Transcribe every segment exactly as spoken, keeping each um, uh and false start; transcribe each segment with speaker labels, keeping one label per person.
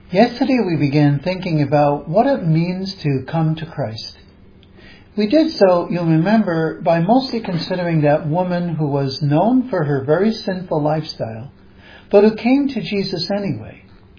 Speaker 1: Yesterday we began thinking about what it means to come to Christ. We did so, you'll remember, by mostly considering that woman who was known for her very sinful lifestyle, but who came to Jesus anyway.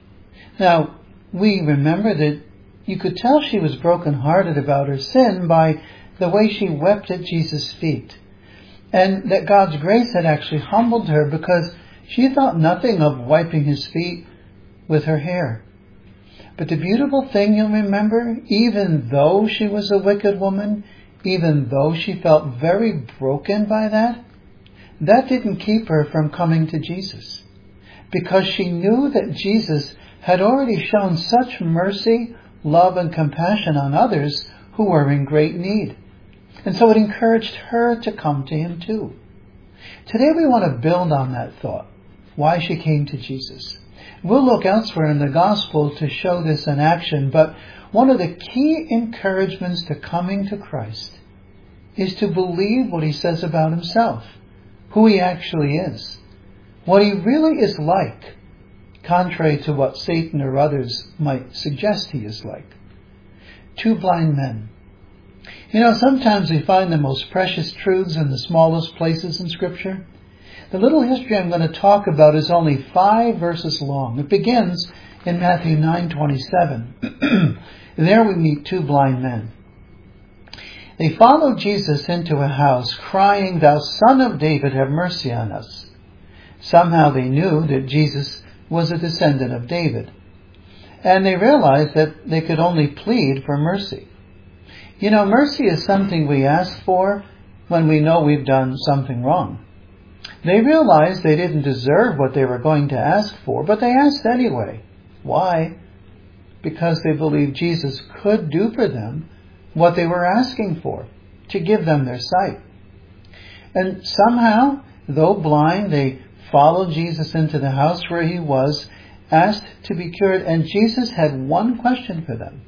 Speaker 1: Now, we remember that you could tell she was brokenhearted about her sin by the way she wept at Jesus' feet, and that God's grace had actually humbled her because she thought nothing of wiping his feet with her hair. But the beautiful thing, you'll remember, even though she was a wicked woman, even though she felt very broken by that, that didn't keep her from coming to Jesus, because she knew that Jesus had already shown such mercy, love, and compassion on others who were in great need. And so it encouraged her to come to him too. Today we want to build on that thought, why she came to Jesus. We'll look elsewhere in the gospel to show this in action, but one of the key encouragements to coming to Christ is to believe what he says about himself, who he actually is, what he really is like, contrary to what Satan or others might suggest he is like. Two blind men. You know, sometimes we find the most precious truths in the smallest places in Scripture. The little history I'm going to talk about is only five verses long. It begins in Matthew nine twenty-seven. There we meet two blind men. They followed Jesus into a house, crying, "Thou Son of David, have mercy on us." Somehow they knew that Jesus was a descendant of David, and they realized that they could only plead for mercy. You know, mercy is something we ask for when we know we've done something wrong. They realized they didn't deserve what they were going to ask for, but they asked anyway. Why? Because they believed Jesus could do for them what they were asking for, to give them their sight. And somehow, though blind, they followed Jesus into the house where he was, asked to be cured, and Jesus had one question for them.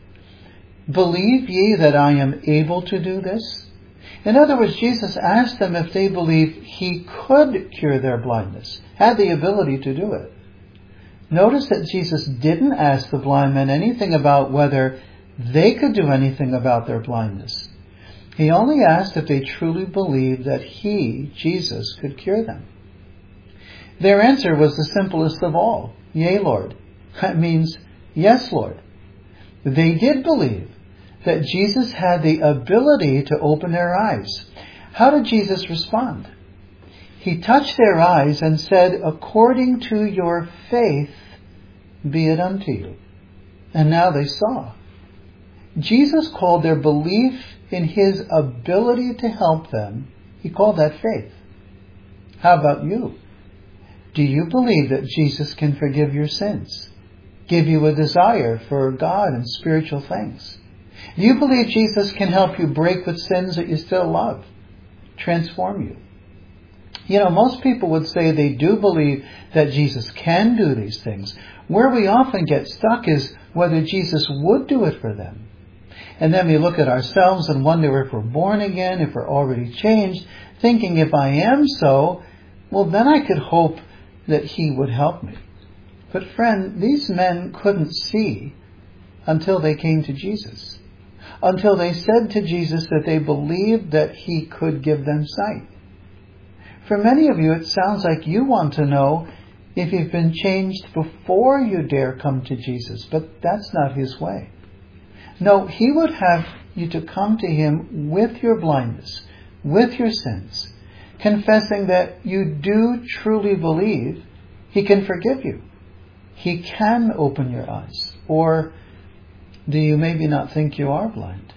Speaker 1: "Believe ye that I am able to do this?" In other words, Jesus asked them if they believed he could cure their blindness, had the ability to do it. Notice that Jesus didn't ask the blind men anything about whether they could do anything about their blindness. He only asked if they truly believed that he, Jesus, could cure them. Their answer was the simplest of all. "Yea, Lord." That means, "Yes, Lord." They did believe that Jesus had the ability to open their eyes. How did Jesus respond? He touched their eyes and said, "According to your faith, be it unto you." And now they saw. Jesus called their belief in his ability to help them, he called that faith. How about you? Do you believe that Jesus can forgive your sins, give you a desire for God and spiritual things? Do you believe Jesus can help you break with sins that you still love, transform you? You know, most people would say they do believe that Jesus can do these things. Where we often get stuck is whether Jesus would do it for them. And then we look at ourselves and wonder if we're born again, if we're already changed, thinking if I am so, well, then I could hope that he would help me. But friend, these men couldn't see until they came to Jesus, until they said to Jesus that they believed that he could give them sight. For many of you, it sounds like you want to know if you've been changed before you dare come to Jesus, but that's not his way. No, he would have you to come to him with your blindness, with your sins, confessing that you do truly believe he can forgive you. He can open your eyes. Or do you maybe not think you are blind?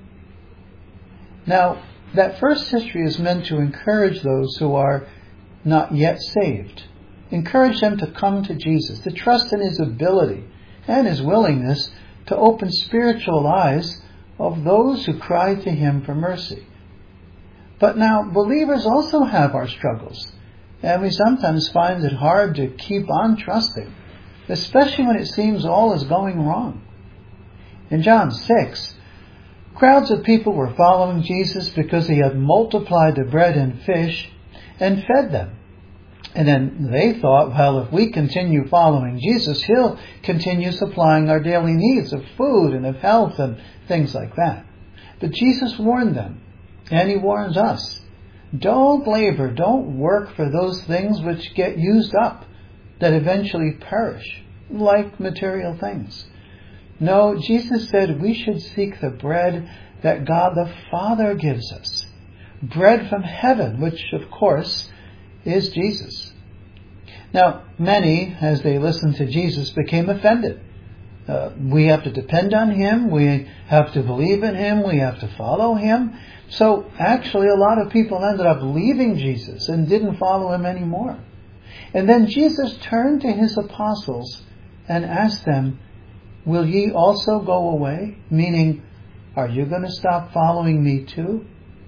Speaker 1: Now, that first history is meant to encourage those who are not yet saved. Encourage them to come to Jesus, to trust in his ability and his willingness to open spiritual eyes of those who cry to him for mercy. But now, believers also have our struggles, and we sometimes find it hard to keep on trusting, especially when it seems all is going wrong. In John six, crowds of people were following Jesus because he had multiplied the bread and fish and fed them. And then they thought, well, if we continue following Jesus, He'll continue supplying our daily needs of food and of health and things like that. But Jesus warned them, and He warns us, don't labor, don't work for those things which get used up, that eventually perish, like material things. No, Jesus said we should seek the bread that God the Father gives us. Bread from heaven, which of course is Jesus. Now, many, as they listened to Jesus, became offended. Uh, we have to depend on Him. We have to believe in Him. We have to follow Him. So actually, a lot of people ended up leaving Jesus and didn't follow Him anymore. And then Jesus turned to His apostles and asked them, will ye also go away? Meaning, are you going to stop following me too?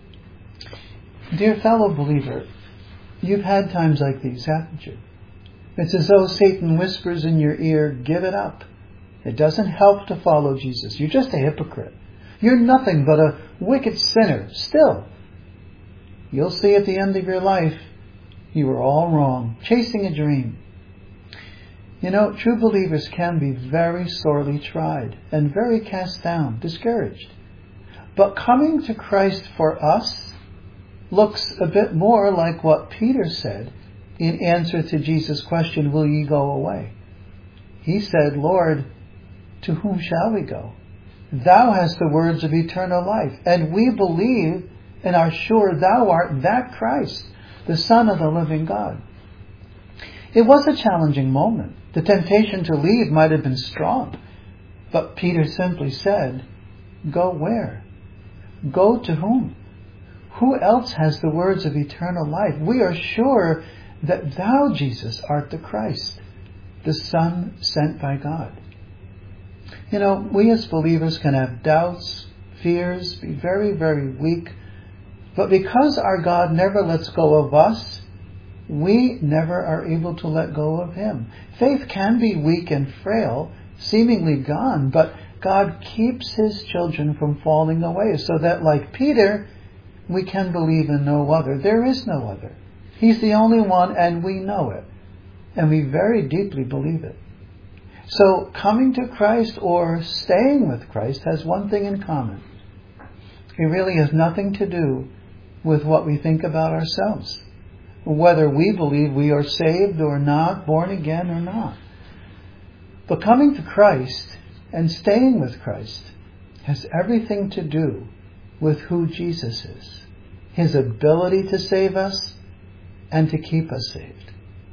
Speaker 1: Dear fellow believer, you've had times like these, haven't you? It's as though Satan whispers in your ear, give it up. It doesn't help to follow Jesus. You're just a hypocrite. You're nothing but a wicked sinner. Still, you'll see at the end of your life, you were all wrong, chasing a dream. You know, true believers can be very sorely tried and very cast down, discouraged. But coming to Christ for us looks a bit more like what Peter said in answer to Jesus' question, will ye go away? He said, Lord, to whom shall we go? Thou hast the words of eternal life, and we believe and are sure Thou art that Christ, the Son of the living God. It was a challenging moment. The temptation to leave might have been strong, but Peter simply said, go where? Go to whom? Who else has the words of eternal life? We are sure that Thou, Jesus, art the Christ, the Son sent by God. You know, we as believers can have doubts, fears, be very, very weak. But because our God never lets go of us, we never are able to let go of Him. Faith can be weak and frail, seemingly gone, but God keeps His children from falling away so that, like Peter, we can believe in no other. There is no other. He's the only one, and we know it. And we very deeply believe it. So coming to Christ or staying with Christ has one thing in common. It really has nothing to do with what we think about ourselves, whether we believe we are saved or not, born again or not. But coming to Christ and staying with Christ has everything to do with who Jesus is, His ability to save us and to keep us saved.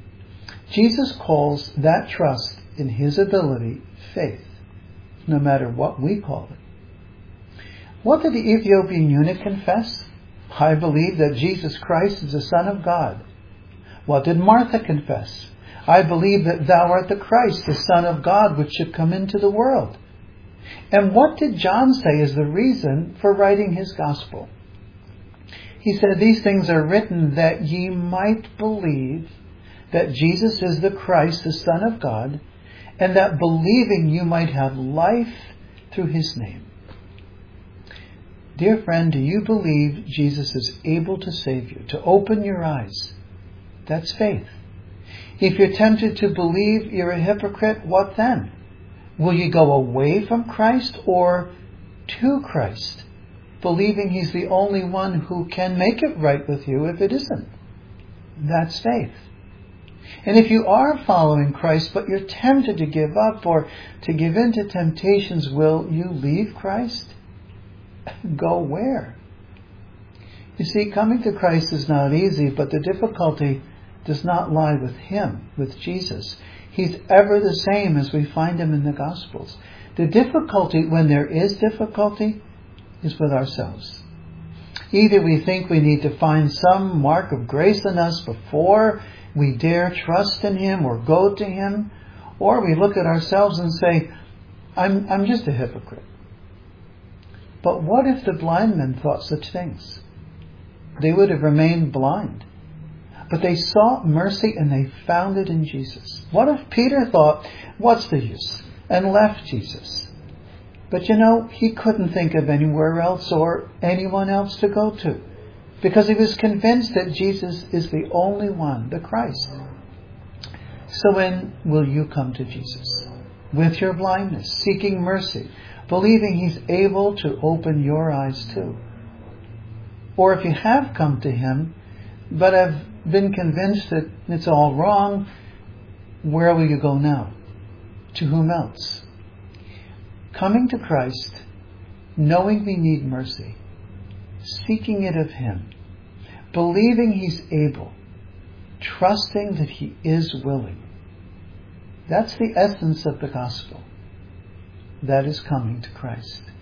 Speaker 1: Jesus calls that trust in His ability faith, no matter what we call it. What did the Ethiopian eunuch confess? I believe that Jesus Christ is the Son of God. What did Martha confess? I believe that Thou art the Christ, the Son of God, which should come into the world. And what did John say is the reason for writing his gospel? He said, these things are written that ye might believe that Jesus is the Christ, the Son of God, and that believing you might have life through His name. Dear friend, do you believe Jesus is able to save you, to open your eyes? That's faith. If you're tempted to believe you're a hypocrite, what then? Will you go away from Christ or to Christ, believing He's the only one who can make it right with you if it isn't? That's faith. And if you are following Christ, but you're tempted to give up or to give in to temptations, will you leave Christ? Go where? You see, coming to Christ is not easy, but the difficulty does not lie with Him, with Jesus. He's ever the same as we find Him in the Gospels. The difficulty, when there is difficulty, is with ourselves. Either we think we need to find some mark of grace in us before we dare trust in Him or go to Him, or we look at ourselves and say, I'm, I'm just a hypocrite. But what if the blind men thought such things? They would have remained blind. But they sought mercy and they found it in Jesus. What if Peter thought, what's the use? And left Jesus. But you know, he couldn't think of anywhere else or anyone else to go to. because he was convinced that Jesus is the only one, the Christ. So when will you come to Jesus? With your blindness, seeking mercy, believing he's able to open your eyes too. Or if you have come to him, but have been convinced that it's all wrong, where will you go now? To whom else? Coming to Christ, knowing we need mercy, seeking it of him, believing he's able, trusting that he is willing. That's the essence of the gospel. That is coming to Christ.